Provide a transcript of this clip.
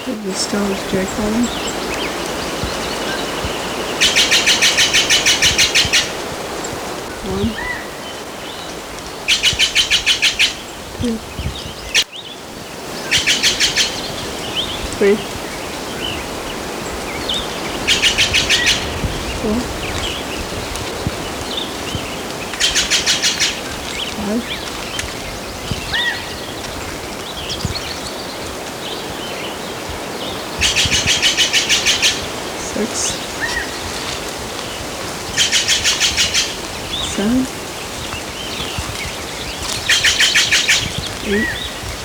Is this still J column? One, two, three, four, five, six, 7,